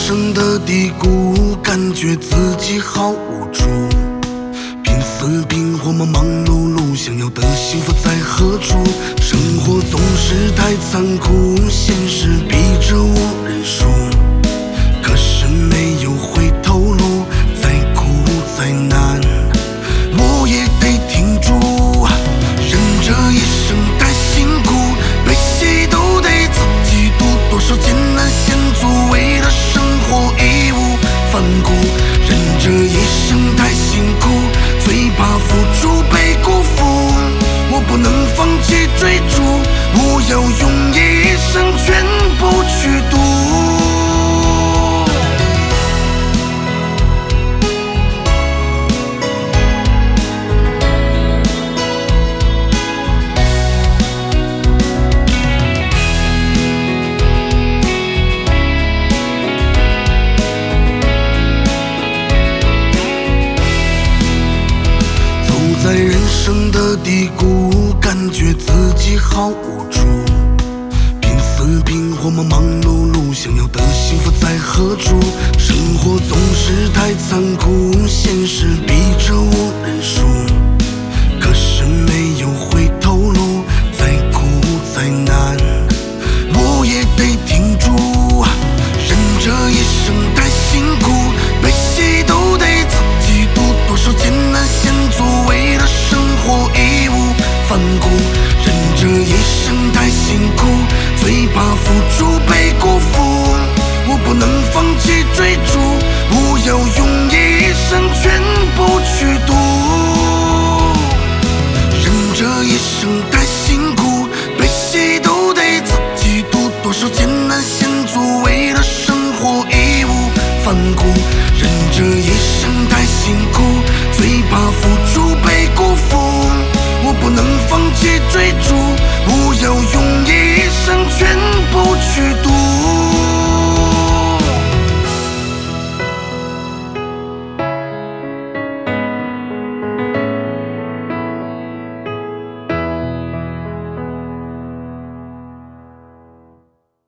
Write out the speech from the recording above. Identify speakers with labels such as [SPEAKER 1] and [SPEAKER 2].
[SPEAKER 1] 生的低谷，感觉自己好无助。拼死拼活，忙忙碌碌，想要的幸福在何处？生活总是太残酷，现实逼着我认输。可是没有回头路，再苦再难，我也得挺住。人这一生太辛苦，被谁都得自己度，多少艰难险阻，为了生活义无反顾。人这一生太辛苦，最怕付出被辜负。我不能放弃追逐，我要用一生全部去赌。在人生的低谷，感觉自己好无助。拼死拼活，忙忙碌碌，想要的幸福在何处？生活总是太残酷，现实逼着我认输。可是没有回头路，再苦再难，我也得挺住。人这一生太辛苦，被谁都得自己度，多少艰难险阻，为了生活义无反顾。人这一生太辛苦，最怕付出被辜负。我不能放弃追逐，我要用一生全部去赌。人这一生太辛苦，被谁都得自己度，多少艰难险阻，为了生活义无反顾。人这一生太辛苦，最怕付出被辜负。我不能放弃追逐，我要用一生全部去赌。